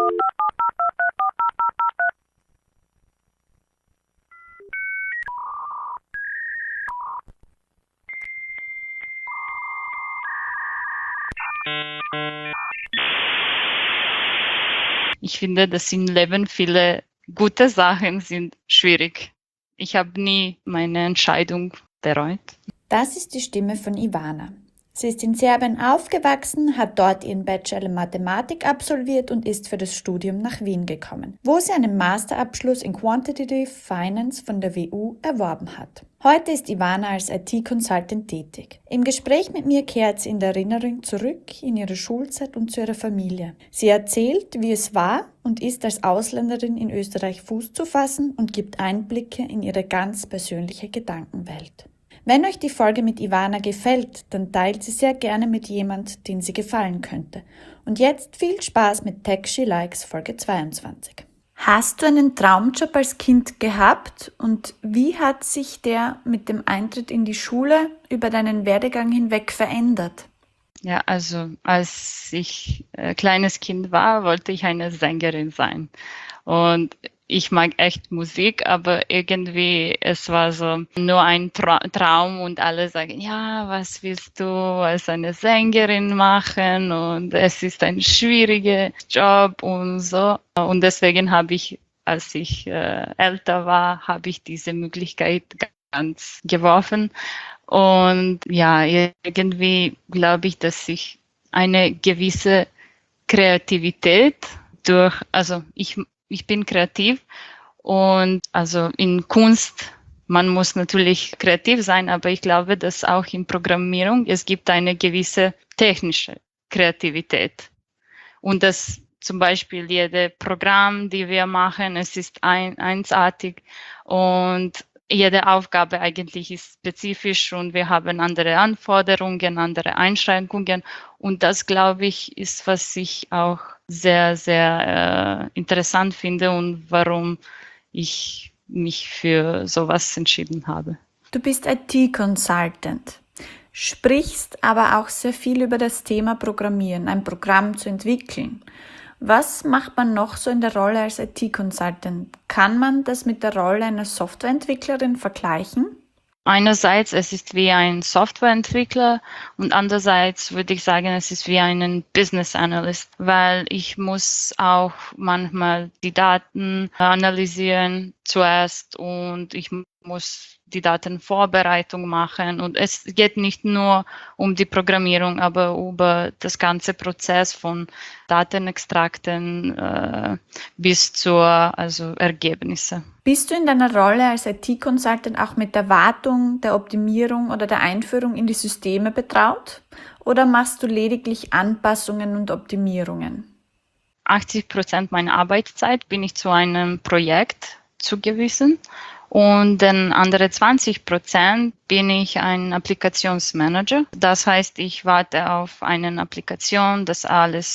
Ich finde, dass im Leben viele gute Sachen sind schwierig. Ich habe nie meine Entscheidung bereut. Das ist die Stimme von Ivana. Sie ist in Serbien aufgewachsen, hat dort ihren Bachelor in Mathematik absolviert und ist für das Studium nach Wien gekommen, wo sie einen Masterabschluss in Quantitative Finance von der WU erworben hat. Heute ist Ivana als IT-Consultant tätig. Im Gespräch mit mir kehrt sie in der Erinnerung zurück in ihre Schulzeit und zu ihrer Familie. Sie erzählt, wie es war und ist, als Ausländerin in Österreich Fuß zu fassen und gibt Einblicke in ihre ganz persönliche Gedankenwelt. Wenn euch die Folge mit Ivana gefällt, dann teilt sie sehr gerne mit jemand, den sie gefallen könnte. Und jetzt viel Spaß mit Tech She Likes Folge 22. Hast du einen Traumjob als Kind gehabt und wie hat sich der mit dem Eintritt in die Schule über deinen Werdegang hinweg verändert? Ja, also als ich kleines Kind war, wollte ich eine Sängerin sein. Und ich mag echt Musik, aber irgendwie, es war so nur ein Traum und alle sagen, ja, was willst du als eine Sängerin machen? Und es ist ein schwieriger Job und so. Und deswegen habe ich, als ich älter war, habe ich diese Möglichkeit ganz geworfen. Und ja, irgendwie glaube ich, dass ich eine gewisse Kreativität also ich bin kreativ und also in Kunst, man muss natürlich kreativ sein, aber ich glaube, dass auch in Programmierung es gibt eine gewisse technische Kreativität. Und dass zum Beispiel jede Programm, die wir machen, es ist einzigartig und jede Aufgabe eigentlich ist spezifisch und wir haben andere Anforderungen, andere Einschränkungen. Und das, glaube ich, ist, was ich auch sehr, sehr interessant finde und warum ich mich für sowas entschieden habe. Du bist IT-Consultant, sprichst aber auch sehr viel über das Thema Programmieren, ein Programm zu entwickeln. Was macht man noch so in der Rolle als IT-Consultant? Kann man das mit der Rolle einer Softwareentwicklerin vergleichen? Einerseits, es ist wie ein Softwareentwickler und andererseits würde ich sagen, es ist wie ein Business Analyst, weil ich muss auch manchmal die Daten analysieren zuerst und ich muss die Datenvorbereitung machen und es geht nicht nur um die Programmierung, aber über das ganze Prozess von Datenextrakten bis zur Ergebnisse. Bist du in deiner Rolle als IT-Consultant auch mit der Wartung, der Optimierung oder der Einführung in die Systeme betraut? Oder machst du lediglich Anpassungen und Optimierungen? 80% meiner Arbeitszeit bin ich zu einem Projekt zugewiesen und den anderen 20% bin ich ein Applikationsmanager. Das heißt, ich warte auf eine Applikation, dass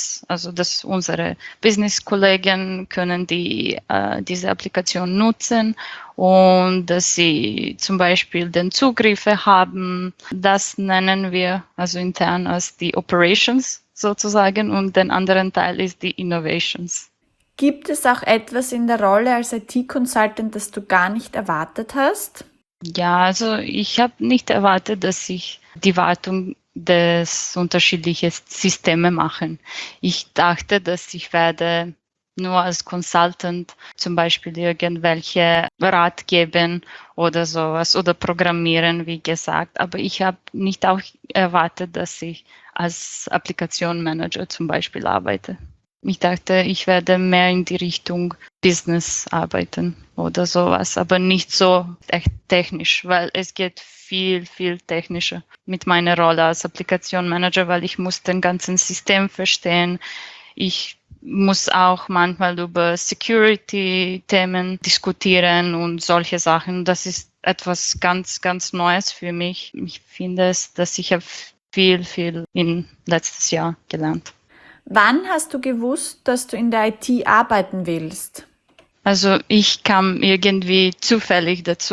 unsere Business-Kollegen können diese Applikation nutzen und dass sie zum Beispiel den Zugriffe haben. Das nennen wir also intern als die Operations sozusagen und den anderen Teil ist die Innovations. Gibt es auch etwas in der Rolle als IT-Consultant, das du gar nicht erwartet hast? Ja, also ich habe nicht erwartet, dass ich die Wartung des unterschiedlichen Systeme machen. Ich dachte, dass ich werde nur als Consultant zum Beispiel irgendwelche Rat geben oder sowas oder programmieren, wie gesagt. Aber ich habe nicht auch erwartet, dass ich als Applikation-Manager zum Beispiel arbeite. Ich dachte, ich werde mehr in die Richtung Business arbeiten oder sowas, aber nicht so echt technisch, weil es geht viel, viel technischer mit meiner Rolle als Applikation Manager, weil ich muss den ganzen System verstehen. Ich muss auch manchmal über Security-Themen diskutieren und solche Sachen. Das ist etwas ganz, ganz Neues für mich. Ich finde es, dass ich habe viel, viel in letztes Jahr gelernt. Wann hast du gewusst, dass du in der IT arbeiten willst? Also ich kam irgendwie zufällig dazu.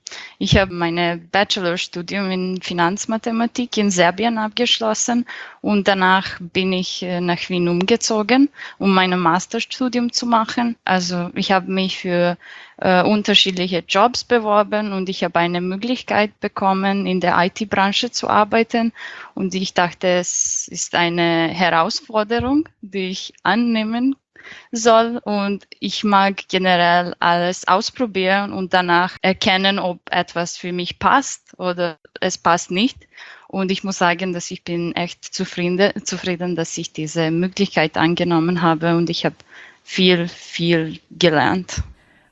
Ich habe mein Bachelorstudium in Finanzmathematik in Serbien abgeschlossen und danach bin ich nach Wien umgezogen, um mein Masterstudium zu machen. Also ich habe mich für unterschiedliche Jobs beworben und ich habe eine Möglichkeit bekommen, in der IT-Branche zu arbeiten. Und ich dachte, es ist eine Herausforderung, die ich annehmen soll, und ich mag generell alles ausprobieren und danach erkennen, ob etwas für mich passt oder es passt nicht. Und ich muss sagen, dass ich bin echt zufrieden, dass ich diese Möglichkeit angenommen habe, und ich habe viel gelernt.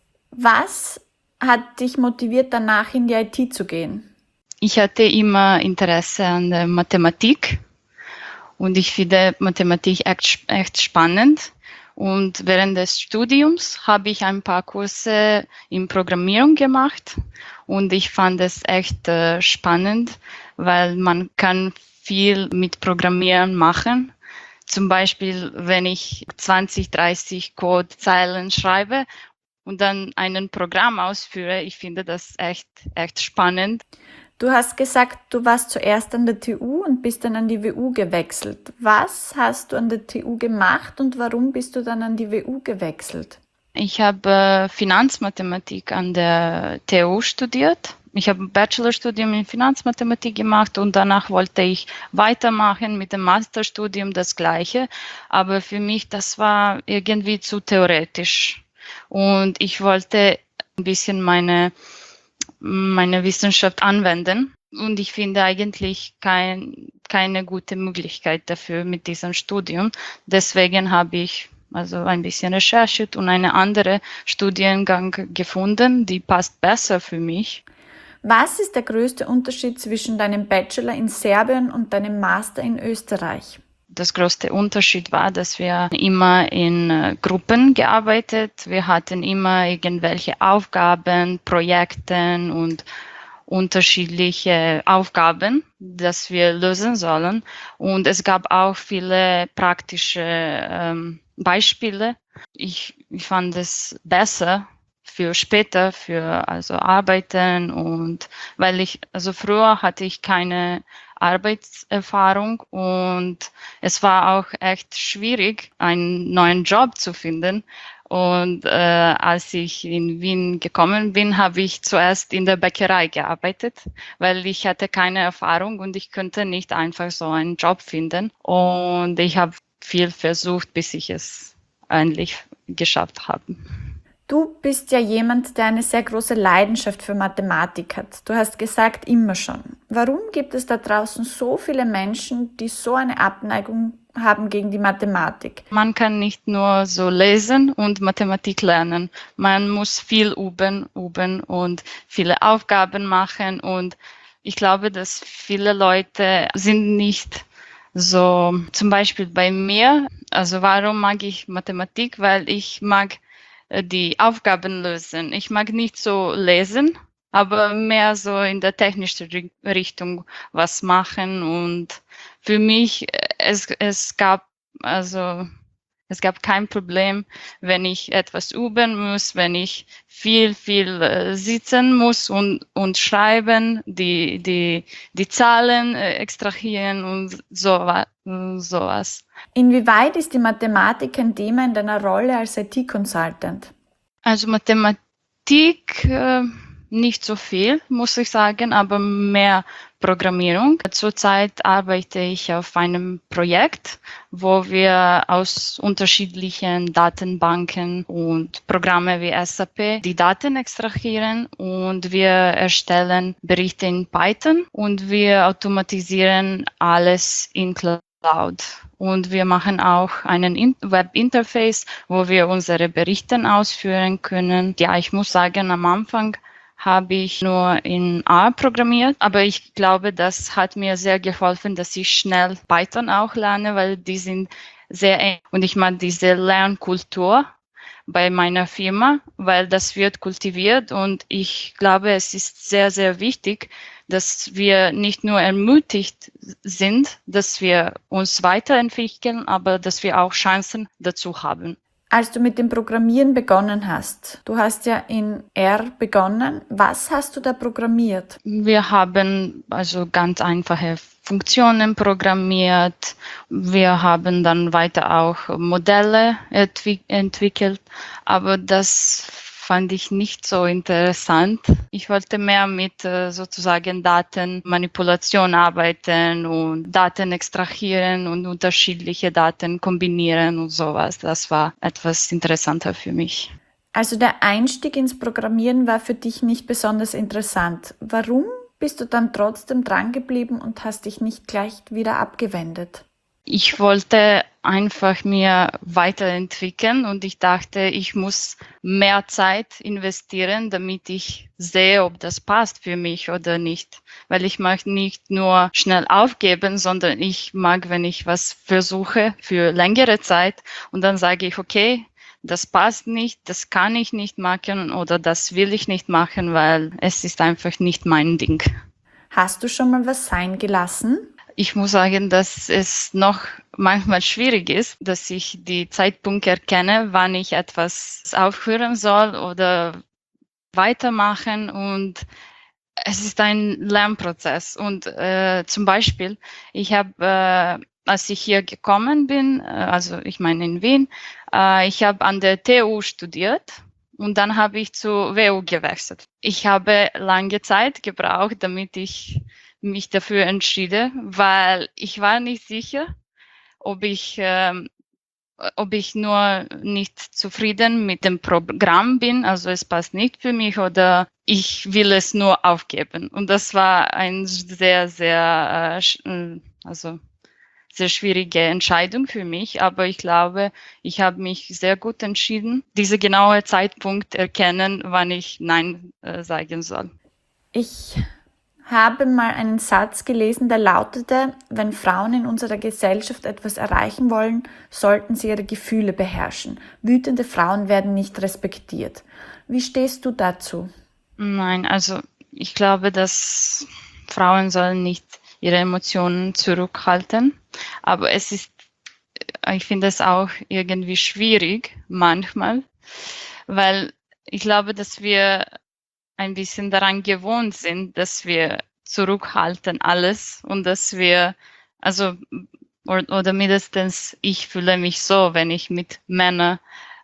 Was hat dich motiviert, danach in die IT zu gehen? Ich hatte immer Interesse an der Mathematik und ich finde Mathematik echt spannend. Und während des Studiums habe ich ein paar Kurse in Programmierung gemacht und ich fand es echt spannend, weil man kann viel mit Programmieren machen. Zum Beispiel, wenn ich 20, 30 Codezeilen schreibe und dann ein Programm ausführe, ich finde das echt spannend. Du hast gesagt, du warst zuerst an der TU und bist dann an die WU gewechselt. Was hast du an der TU gemacht und warum bist du dann an die WU gewechselt? Ich habe Finanzmathematik an der TU studiert. Ich habe ein Bachelorstudium in Finanzmathematik gemacht und danach wollte ich weitermachen mit dem Masterstudium das Gleiche. Aber für mich, das war irgendwie zu theoretisch. Und ich wollte ein bisschen meine Wissenschaft anwenden. Und ich finde eigentlich keine gute Möglichkeit dafür mit diesem Studium. Deswegen habe ich also ein bisschen recherchiert und einen anderen Studiengang gefunden, die passt besser für mich. Was ist der größte Unterschied zwischen deinem Bachelor in Serbien und deinem Master in Österreich? Das größte Unterschied war, dass wir immer in Gruppen gearbeitet. Wir hatten immer irgendwelche Aufgaben, Projekte und unterschiedliche Aufgaben, das wir lösen sollen. Und es gab auch viele praktische Beispiele. Ich fand es besser für später, für also Arbeiten, und weil also früher hatte ich keine Arbeitserfahrung und es war auch echt schwierig, einen neuen Job zu finden. Und als ich in Wien gekommen bin, habe ich zuerst in der Bäckerei gearbeitet, weil ich hatte keine Erfahrung und ich konnte nicht einfach so einen Job finden. Und ich habe viel versucht, bis ich es endlich geschafft habe. Du bist ja jemand, der eine sehr große Leidenschaft für Mathematik hat. Du hast gesagt, immer schon. Warum gibt es da draußen so viele Menschen, die so eine Abneigung haben gegen die Mathematik? Man kann nicht nur so lesen und Mathematik lernen. Man muss viel üben und viele Aufgaben machen. Und ich glaube, dass viele Leute sind nicht so, zum Beispiel bei mir. Also warum mag ich Mathematik? Weil ich mag die Aufgaben lösen. Ich mag nicht so lesen, aber mehr so in der technischen Richtung was machen. Und für mich, es gab kein Problem, wenn ich etwas üben muss, wenn ich viel sitzen muss und schreiben, die Zahlen extrahieren und sowas. Inwieweit ist die Mathematik ein Thema in deiner Rolle als IT-Consultant? Also Mathematik nicht so viel, muss ich sagen, aber mehr Programmierung. Zurzeit arbeite ich auf einem Projekt, wo wir aus unterschiedlichen Datenbanken und Programme wie SAP die Daten extrahieren und wir erstellen Berichte in Python und wir automatisieren alles in Cloud. Und wir machen auch einen Webinterface, wo wir unsere Berichte ausführen können. Ja, ich muss sagen, am Anfang habe ich nur in R programmiert, aber ich glaube, das hat mir sehr geholfen, dass ich schnell Python auch lerne, weil die sind sehr eng und ich mag diese Lernkultur bei meiner Firma, weil das wird kultiviert und ich glaube, es ist sehr wichtig, dass wir nicht nur ermutigt sind, dass wir uns weiterentwickeln, aber dass wir auch Chancen dazu haben. Als du mit dem Programmieren begonnen hast, du hast ja in R begonnen, was hast du da programmiert? Wir haben also ganz einfache Funktionen programmiert. Wir haben dann weiter auch Modelle entwickelt, aber das fand ich nicht so interessant. Ich wollte mehr mit sozusagen Datenmanipulation arbeiten und Daten extrahieren und unterschiedliche Daten kombinieren und sowas. Das war etwas interessanter für mich. Also der Einstieg ins Programmieren war für dich nicht besonders interessant. Warum bist du dann trotzdem dran geblieben und hast dich nicht gleich wieder abgewendet? Ich wollte einfach mir weiterentwickeln und ich dachte, ich muss mehr Zeit investieren, damit ich sehe, ob das passt für mich oder nicht. Weil ich mag nicht nur schnell aufgeben, sondern ich mag, wenn ich was versuche für längere Zeit und dann sage ich, okay, das passt nicht, das kann ich nicht machen oder das will ich nicht machen, weil es ist einfach nicht mein Ding. Hast du schon mal was sein gelassen? Ich muss sagen, dass es noch manchmal schwierig ist, dass ich die Zeitpunkte erkenne, wann ich etwas aufhören soll oder weitermachen. Und es ist ein Lernprozess. Und zum Beispiel, ich habe, als ich hier gekommen bin, also ich meine in Wien, ich habe an der TU studiert. Und dann habe ich zu WU gewechselt. Ich habe lange Zeit gebraucht, damit ich mich dafür entschieden, weil ich war nicht sicher, ob ich nur nicht zufrieden mit dem Programm bin, also es passt nicht für mich oder ich will es nur aufgeben. Und das war eine sehr, sehr, sehr schwierige Entscheidung für mich, aber ich glaube, ich habe mich sehr gut entschieden, diese genaue Zeitpunkt erkennen, wann ich Nein sagen soll. Ich habe mal einen Satz gelesen, der lautete, wenn Frauen in unserer Gesellschaft etwas erreichen wollen, sollten sie ihre Gefühle beherrschen. Wütende Frauen werden nicht respektiert. Wie stehst du dazu? Nein, also ich glaube, dass Frauen sollen nicht ihre Emotionen zurückhalten, aber ich finde es auch irgendwie schwierig manchmal, weil ich glaube, dass wir ein bisschen daran gewohnt sind, dass wir zurückhalten alles und dass wir, oder mindestens ich fühle mich so, wenn ich mit Männern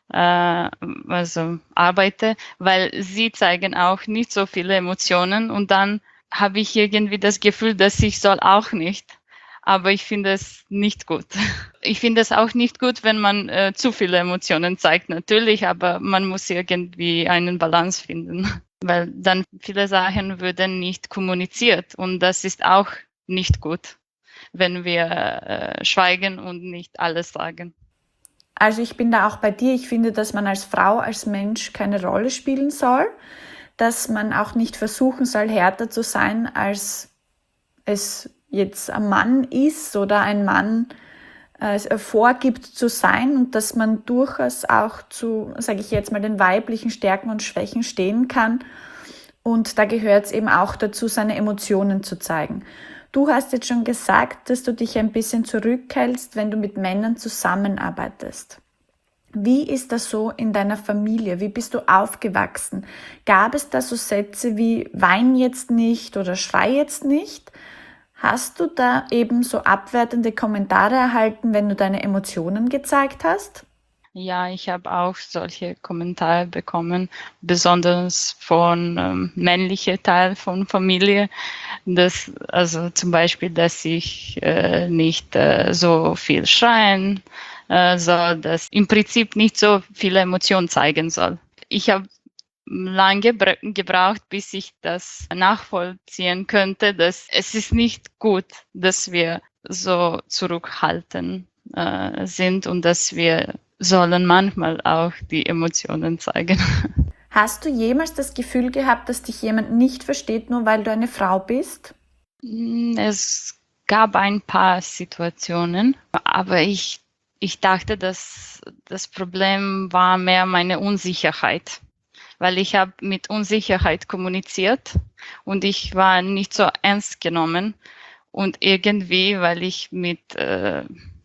arbeite, weil sie zeigen auch nicht so viele Emotionen und dann habe ich irgendwie das Gefühl, dass ich soll auch nicht. Aber ich finde es nicht gut. Ich finde es auch nicht gut, wenn man zu viele Emotionen zeigt, natürlich, aber man muss irgendwie einen Balance finden, weil dann viele Sachen würden nicht kommuniziert und das ist auch nicht gut, wenn wir schweigen und nicht alles sagen. Also ich bin da auch bei dir. Ich finde, dass man als Frau, als Mensch keine Rolle spielen soll, dass man auch nicht versuchen soll, härter zu sein, als es jetzt ein Mann ist oder ein Mann vorgibt zu sein und dass man durchaus auch zu, sage ich jetzt mal, den weiblichen Stärken und Schwächen stehen kann. Und da gehört es eben auch dazu, seine Emotionen zu zeigen. Du hast jetzt schon gesagt, dass du dich ein bisschen zurückhältst, wenn du mit Männern zusammenarbeitest. Wie ist das so in deiner Familie? Wie bist du aufgewachsen? Gab es da so Sätze wie wein jetzt nicht oder schrei jetzt nicht? Hast du da eben so abwertende Kommentare erhalten, wenn du deine Emotionen gezeigt hast? Ja, ich habe auch solche Kommentare bekommen, besonders von männlichen Teil von Familie, also zum Beispiel, dass ich nicht so viel schreien soll, dass im Prinzip nicht so viele Emotionen zeigen soll. Ich habe lange gebraucht, bis ich das nachvollziehen könnte, dass es ist nicht gut, dass wir so zurückhaltend sind und dass wir sollen manchmal auch die Emotionen zeigen. Hast du jemals das Gefühl gehabt, dass dich jemand nicht versteht, nur weil du eine Frau bist? Es gab ein paar Situationen, aber ich dachte, dass das Problem war mehr meine Unsicherheit, weil ich habe mit Unsicherheit kommuniziert und ich war nicht so ernst genommen und irgendwie, weil ich mit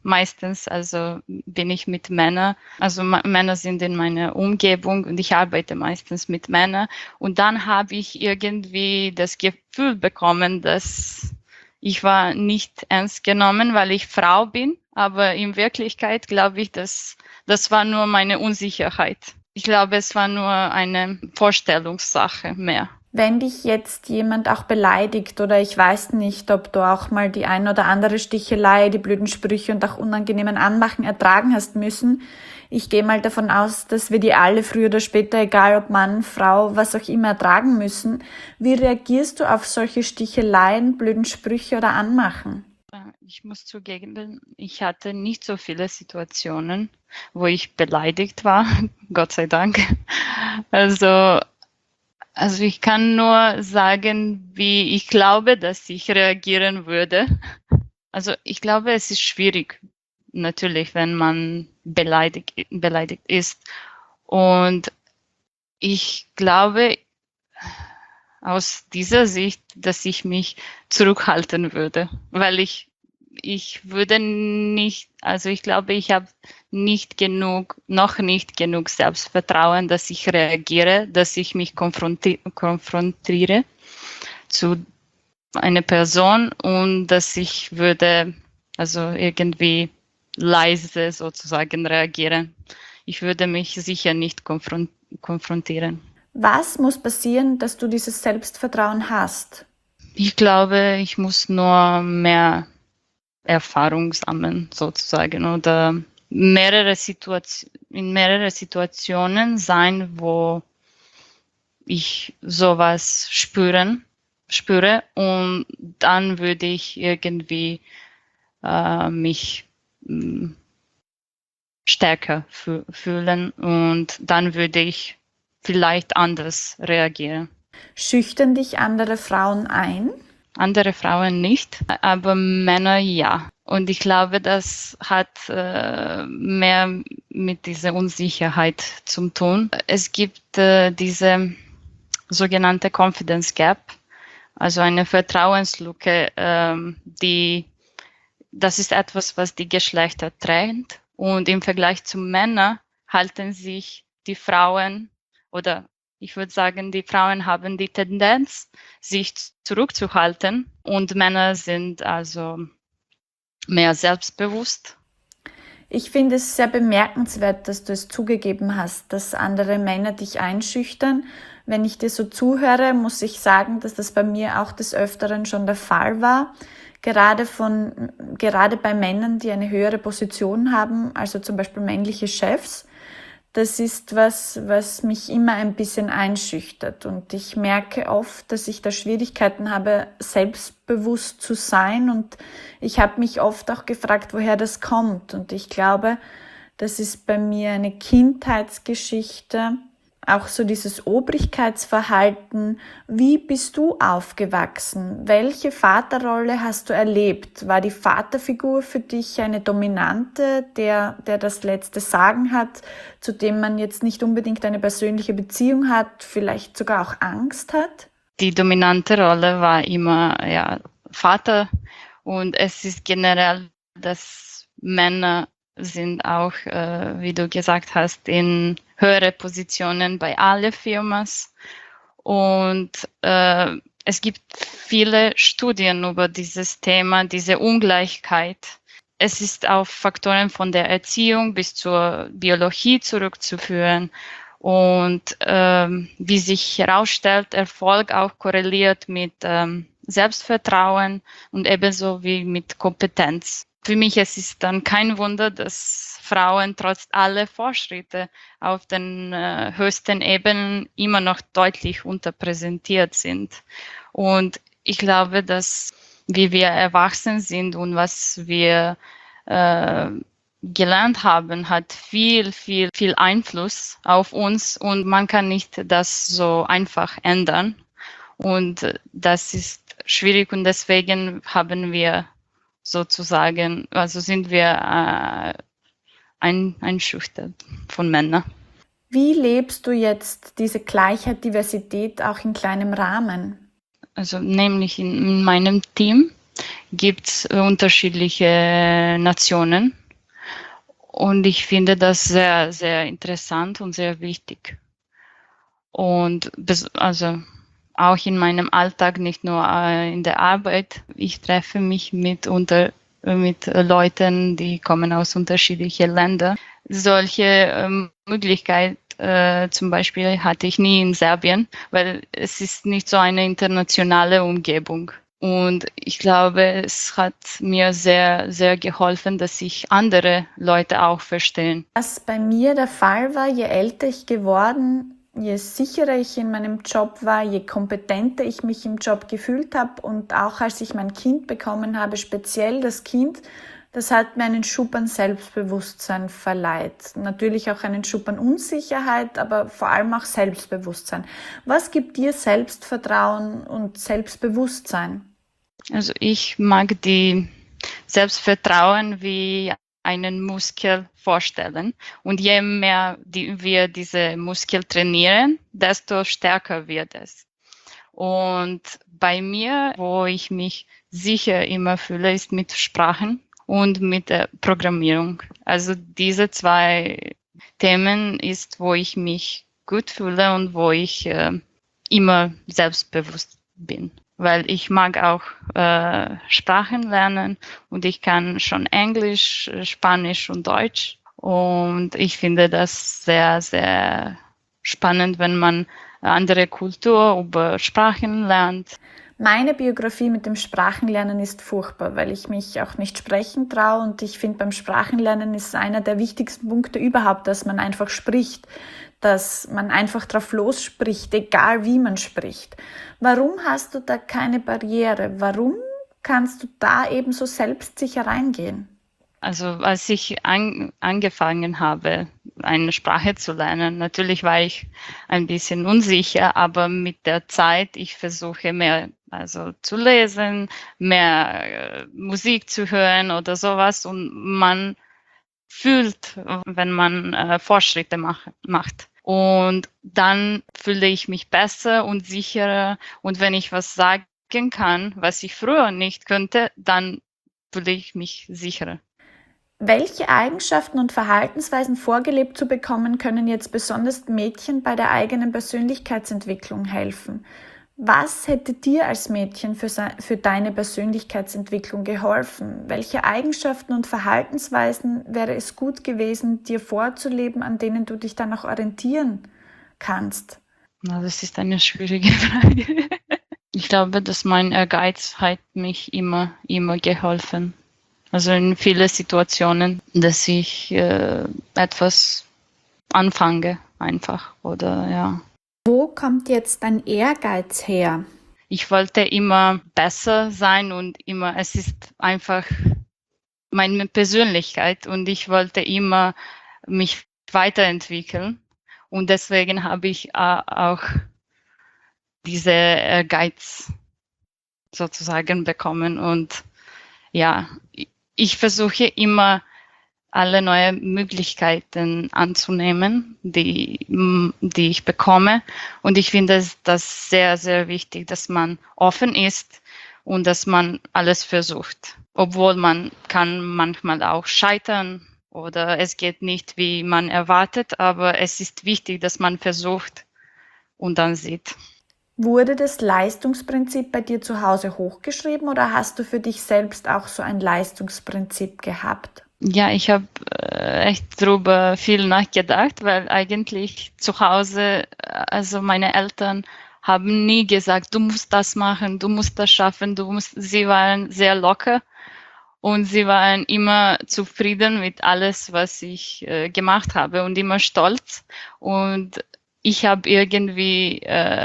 meistens, also bin ich mit Männern, also Männer sind in meiner Umgebung und ich arbeite meistens mit Männern. Und dann habe ich irgendwie das Gefühl bekommen, dass ich war nicht ernst genommen, weil ich Frau bin. Aber in Wirklichkeit glaube ich, dass das war nur meine Unsicherheit. Ich glaube, es war nur eine Vorstellungssache mehr. Wenn dich jetzt jemand auch beleidigt oder ich weiß nicht, ob du auch mal die ein oder andere Stichelei, die blöden Sprüche und auch unangenehmen Anmachen ertragen hast müssen, ich gehe mal davon aus, dass wir die alle früher oder später, egal ob Mann, Frau, was auch immer, ertragen müssen. Wie reagierst du auf solche Sticheleien, blöden Sprüche oder Anmachen? Ich muss zugeben, ich hatte nicht so viele Situationen, wo ich beleidigt war, Gott sei Dank. Also ich kann nur sagen, wie ich glaube, dass ich reagieren würde. Also ich glaube, es ist schwierig, natürlich, wenn man beleidigt ist. Und ich glaube aus dieser Sicht, dass ich mich zurückhalten würde, weil ich würde nicht, also ich glaube, ich habe noch nicht genug Selbstvertrauen, dass ich reagiere, dass ich mich konfrontiere zu einer Person und dass ich würde also irgendwie leise sozusagen reagieren. Ich würde mich sicher nicht konfrontieren. Was muss passieren, dass du dieses Selbstvertrauen hast? Ich glaube, ich muss nur mehr Erfahrung sammeln sozusagen oder in mehrere Situationen sein, wo ich sowas spüre und dann würde ich irgendwie mich stärker fühlen und dann würde ich vielleicht anders reagieren. Schüchtern dich andere Frauen ein? Andere Frauen nicht, aber Männer ja. Und ich glaube, das hat mehr mit dieser Unsicherheit zu tun. Es gibt diese sogenannte Confidence Gap, also eine Vertrauenslücke, das ist etwas, was die Geschlechter trennt. Und im Vergleich zu Männern halten sich die Frauen oder ich würde sagen, die Frauen haben die Tendenz, sich zurückzuhalten und Männer sind also mehr selbstbewusst. Ich finde es sehr bemerkenswert, dass du es zugegeben hast, dass andere Männer dich einschüchtern. Wenn ich dir so zuhöre, muss ich sagen, dass das bei mir auch des Öfteren schon der Fall war. Gerade bei Männern, die eine höhere Position haben, also zum Beispiel männliche Chefs. Das ist was mich immer ein bisschen einschüchtert. Und ich merke oft, dass ich da Schwierigkeiten habe, selbstbewusst zu sein. Und ich habe mich oft auch gefragt, woher das kommt. Und ich glaube, das ist bei mir eine Kindheitsgeschichte. Auch so dieses Obrigkeitsverhalten. Wie bist du aufgewachsen? Welche Vaterrolle hast du erlebt? War die Vaterfigur für dich eine dominante, der das letzte Sagen hat, zu dem man jetzt nicht unbedingt eine persönliche Beziehung hat, vielleicht sogar auch Angst hat? Die dominante Rolle war immer Vater und es ist generell, dass Männer sind auch, wie du gesagt hast, in höhere Positionen bei allen Firmen. Und es gibt viele Studien über dieses Thema, diese Ungleichheit. Es ist auf Faktoren von der Erziehung bis zur Biologie zurückzuführen. Und wie sich herausstellt, Erfolg auch korreliert mit Selbstvertrauen und ebenso wie mit Kompetenz. Für mich es ist dann kein Wunder, dass Frauen trotz aller Fortschritte auf den höchsten Ebenen immer noch deutlich unterrepräsentiert sind. Und ich glaube, dass wie wir erwachsen sind und was wir gelernt haben, hat viel Einfluss auf uns und man kann nicht das so einfach ändern. Und das ist schwierig und deswegen haben wir sozusagen, also sind wir einschüchtert von Männern. Wie lebst du jetzt diese Gleichheit, Diversität auch in kleinem Rahmen? Also nämlich in meinem Team gibt es unterschiedliche Nationen. Und ich finde das sehr, sehr interessant und sehr wichtig. Und also auch in meinem Alltag, nicht nur in der Arbeit. Ich treffe mich mit Leuten, die kommen aus unterschiedlichen Ländern. Solche Möglichkeit zum Beispiel hatte ich nie in Serbien, weil es ist nicht so eine internationale Umgebung. Und ich glaube, es hat mir sehr, sehr geholfen, dass ich andere Leute auch verstehen. Was bei mir der Fall war, je älter ich geworden, je sicherer ich in meinem Job war, je kompetenter ich mich im Job gefühlt habe und auch als ich mein Kind bekommen habe, speziell das Kind, das hat mir einen Schub an Selbstbewusstsein verleiht. Natürlich auch einen Schub an Unsicherheit, aber vor allem auch Selbstbewusstsein. Was gibt dir Selbstvertrauen und Selbstbewusstsein? Also ich mag die Selbstvertrauen wie einen Muskel vorstellen. Und je mehr wir diese Muskel trainieren, desto stärker wird es. Und bei mir, wo ich mich sicher immer fühle, ist mit Sprachen und mit der Programmierung. Also diese zwei Themen ist, wo ich mich gut fühle und wo ich immer selbstbewusst bin. Weil ich mag auch Sprachen lernen und ich kann schon Englisch, Spanisch und Deutsch. Und ich finde das sehr, sehr spannend, wenn man andere Kultur über Sprachen lernt. Meine Biografie mit dem Sprachenlernen ist furchtbar, weil ich mich auch nicht sprechen traue und ich finde, beim Sprachenlernen ist einer der wichtigsten Punkte überhaupt, dass man einfach spricht, dass man einfach drauf losspricht, egal wie man spricht. Warum hast du da keine Barriere? Warum kannst du da eben so selbstsicher reingehen? Also als ich angefangen habe, eine Sprache zu lernen, natürlich war ich ein bisschen unsicher, aber mit der Zeit, ich versuche mehr zu lesen, mehr Musik zu hören oder sowas und man fühlt, wenn man Fortschritte macht. Und dann fühle ich mich besser und sicherer und wenn ich was sagen kann, was ich früher nicht könnte, dann fühle ich mich sicherer. Welche Eigenschaften und Verhaltensweisen vorgelebt zu bekommen, können jetzt besonders Mädchen bei der eigenen Persönlichkeitsentwicklung helfen? Was hätte dir als Mädchen für deine Persönlichkeitsentwicklung geholfen? Welche Eigenschaften und Verhaltensweisen wäre es gut gewesen, dir vorzuleben, an denen du dich dann auch orientieren kannst? Na, das ist eine schwierige Frage. Ich glaube, dass mein Ehrgeiz hat mich immer geholfen. Also in vielen Situationen, dass ich etwas anfange einfach oder ja. Wo kommt jetzt dein Ehrgeiz her? Ich wollte immer besser sein und es ist einfach meine Persönlichkeit und ich wollte immer mich weiterentwickeln und deswegen habe ich auch diese Ehrgeiz sozusagen bekommen und ja, ich versuche immer alle neue Möglichkeiten anzunehmen, die ich bekomme. Und ich finde das sehr, sehr wichtig, dass man offen ist und dass man alles versucht. Obwohl man kann manchmal auch scheitern oder es geht nicht, wie man erwartet, aber es ist wichtig, dass man versucht und dann sieht. Wurde das Leistungsprinzip bei dir zu Hause hochgeschrieben oder hast du für dich selbst auch so ein Leistungsprinzip gehabt? Ja, ich habe echt drüber viel nachgedacht, weil eigentlich zu Hause, also meine Eltern haben nie gesagt, du musst das machen, du musst das schaffen, sie waren sehr locker und sie waren immer zufrieden mit alles, was ich gemacht habe und immer stolz. Und ich habe irgendwie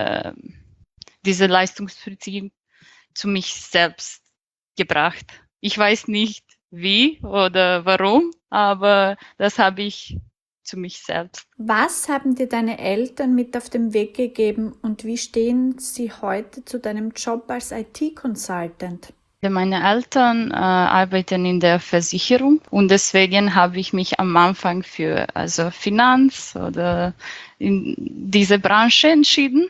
diese Leistungsprinzip zu mich selbst gebracht. Ich weiß nicht wie oder warum, aber das habe ich zu mich selbst. Was haben dir deine Eltern mit auf den Weg gegeben und wie stehen sie heute zu deinem Job als IT-Consultant? Meine Eltern arbeiten in der Versicherung und deswegen habe ich mich am Anfang für Finanz oder in diese Branche entschieden.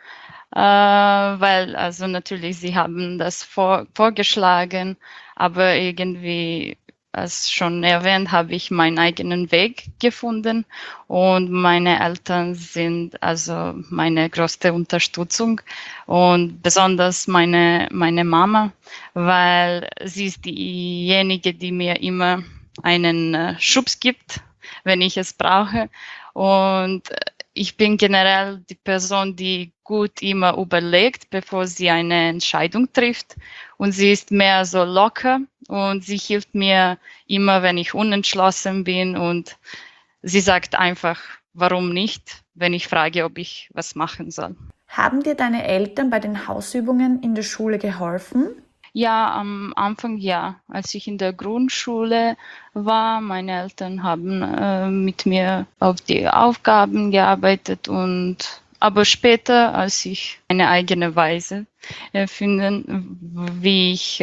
Weil natürlich sie haben das vorgeschlagen, aber irgendwie als schon erwähnt, habe ich meinen eigenen Weg gefunden und meine Eltern sind also meine größte Unterstützung und besonders meine Mama, weil sie ist diejenige, die mir immer einen Schubs gibt, wenn ich es brauche. Und ich bin generell die Person, die gut immer überlegt, bevor sie eine Entscheidung trifft. Und sie ist mehr so locker und sie hilft mir immer, wenn ich unentschlossen bin. Und sie sagt einfach, warum nicht, wenn ich frage, ob ich was machen soll. Haben dir deine Eltern bei den Hausübungen in der Schule geholfen? Ja, am Anfang ja. Als ich in der Grundschule war, meine Eltern haben mit mir auf die Aufgaben gearbeitet aber später, als ich eine eigene Weise finden, wie ich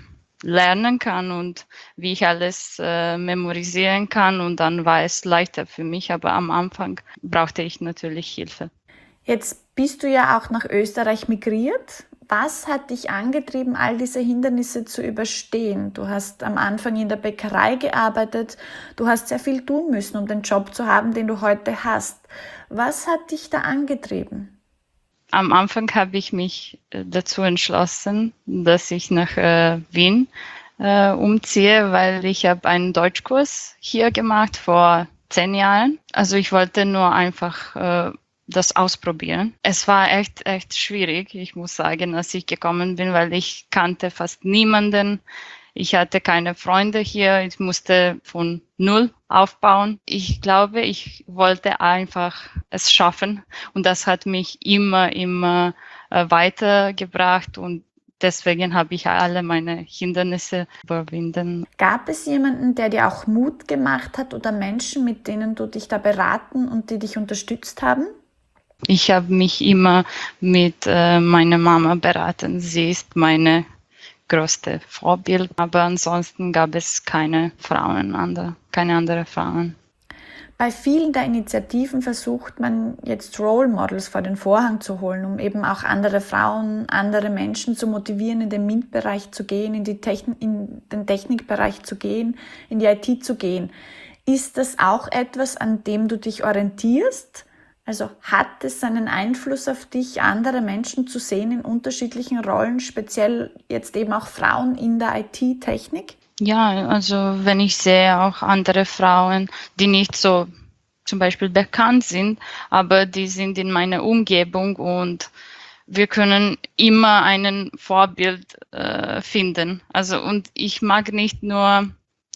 lernen kann und wie ich alles memorisieren kann und dann war es leichter für mich, aber am Anfang brauchte ich natürlich Hilfe. Jetzt bist du ja auch nach Österreich migriert. Was hat dich angetrieben, all diese Hindernisse zu überstehen? Du hast am Anfang in der Bäckerei gearbeitet. Du hast sehr viel tun müssen, um den Job zu haben, den du heute hast. Was hat dich da angetrieben? Am Anfang habe ich mich dazu entschlossen, dass ich nach Wien umziehe, weil ich habe einen Deutschkurs hier gemacht vor 10 Jahren. Also ich wollte nur einfach das ausprobieren. Es war echt schwierig, ich muss sagen, als ich gekommen bin, weil ich kannte fast niemanden. Ich hatte keine Freunde hier. Ich musste von null aufbauen. Ich glaube, ich wollte einfach es schaffen. Und das hat mich immer weitergebracht. Und deswegen habe ich alle meine Hindernisse überwinden. Gab es jemanden, der dir auch Mut gemacht hat oder Menschen, mit denen du dich da beraten und die dich unterstützt haben? Ich habe mich immer mit meiner Mama beraten. Sie ist meine größte Vorbild, aber ansonsten gab es keine andere Frauen. Bei vielen der Initiativen versucht man jetzt Role Models vor den Vorhang zu holen, um eben auch andere Frauen, andere Menschen zu motivieren, in den MINT-Bereich zu gehen, in den Technikbereich zu gehen, in die IT zu gehen. Ist das auch etwas, an dem du dich orientierst? Also hat es einen Einfluss auf dich, andere Menschen zu sehen in unterschiedlichen Rollen, speziell jetzt eben auch Frauen in der IT-Technik? Ja, also wenn ich sehe auch andere Frauen, die nicht so zum Beispiel bekannt sind, aber die sind in meiner Umgebung und wir können immer einen Vorbild finden. Also und ich mag nicht nur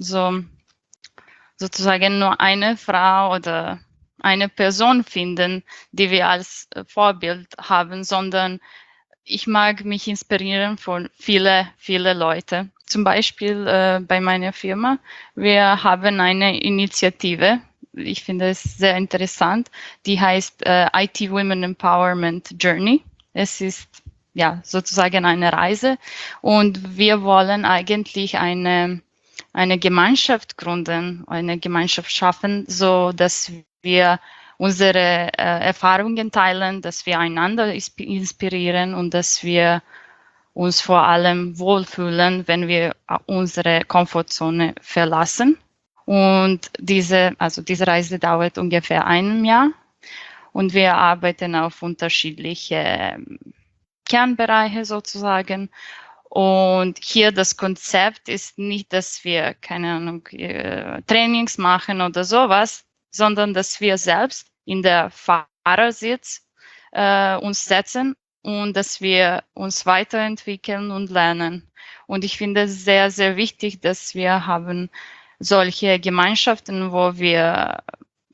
sozusagen nur eine Frau oder eine Person finden, die wir als Vorbild haben, sondern ich mag mich inspirieren von viele Leute. Zum Beispiel bei meiner Firma, wir haben eine Initiative, ich finde es sehr interessant, die heißt IT Women Empowerment Journey. Es ist ja sozusagen eine Reise und wir wollen eigentlich eine Gemeinschaft gründen, eine Gemeinschaft schaffen, so dass wir unsere Erfahrungen teilen, dass wir einander inspirieren und dass wir uns vor allem wohlfühlen, wenn wir unsere Komfortzone verlassen. Und diese Reise dauert ungefähr ein Jahr und wir arbeiten auf unterschiedliche Kernbereiche sozusagen. Und hier das Konzept ist nicht, dass wir, keine Ahnung, Trainings machen oder sowas, sondern dass wir selbst in der Fahrersitz uns setzen und dass wir uns weiterentwickeln und lernen. Und ich finde es sehr wichtig, dass wir haben solche Gemeinschaften, wo wir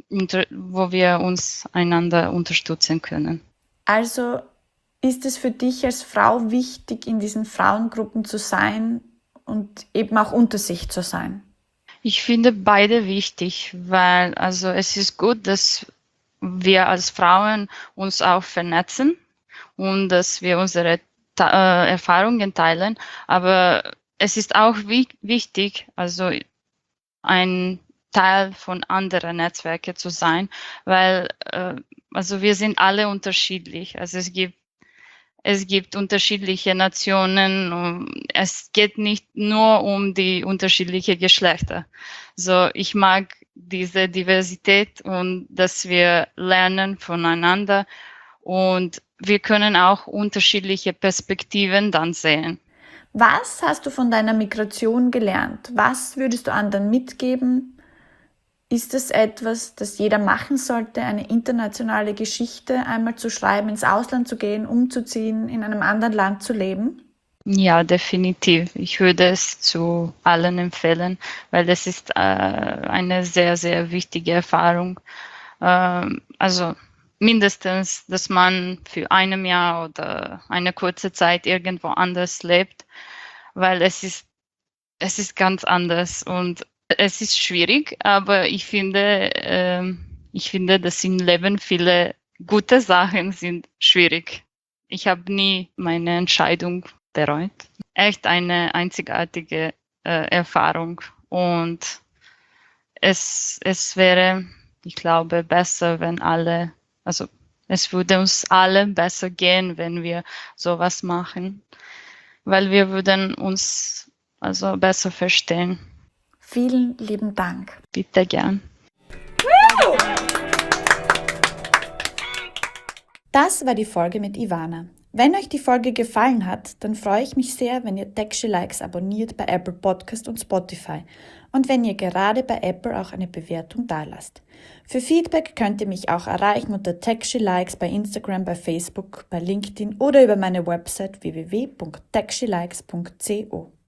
uns einander unterstützen können. Also ist es für dich als Frau wichtig, in diesen Frauengruppen zu sein und eben auch unter sich zu sein? Ich finde beide wichtig, weil also es ist gut, dass wir als Frauen uns auch vernetzen und dass wir unsere Erfahrungen teilen. Aber es ist auch wichtig, also ein Teil von anderen Netzwerken zu sein, weil also wir sind alle unterschiedlich. Also es gibt unterschiedliche Nationen und es geht nicht nur um die unterschiedlichen Geschlechter. So, ich mag diese Diversität und dass wir lernen voneinander und wir können auch unterschiedliche Perspektiven dann sehen. Was hast du von deiner Migration gelernt? Was würdest du anderen mitgeben? Ist es etwas, das jeder machen sollte, eine internationale Geschichte einmal zu schreiben, ins Ausland zu gehen, umzuziehen, in einem anderen Land zu leben? Ja, definitiv. Ich würde es zu allen empfehlen, weil das ist eine sehr, sehr wichtige Erfahrung. Also mindestens, dass man für einem Jahr oder eine kurze Zeit irgendwo anders lebt, weil es ist ganz anders und es ist schwierig, aber ich finde, dass im Leben viele gute Sachen sind schwierig. Ich habe nie meine Entscheidung bereut. Echt eine einzigartige Erfahrung und es wäre, ich glaube, besser, wenn alle, also es würde uns alle besser gehen, wenn wir sowas machen, weil wir würden uns also besser verstehen. Vielen lieben Dank. Bitte gern. Das war die Folge mit Ivana. Wenn euch die Folge gefallen hat, dann freue ich mich sehr, wenn ihr Texture Likes abonniert bei Apple Podcast und Spotify und wenn ihr gerade bei Apple auch eine Bewertung dalasst. Für Feedback könnt ihr mich auch erreichen unter Texture Likes bei Instagram, bei Facebook, bei LinkedIn oder über meine Website www.texturelikes.co.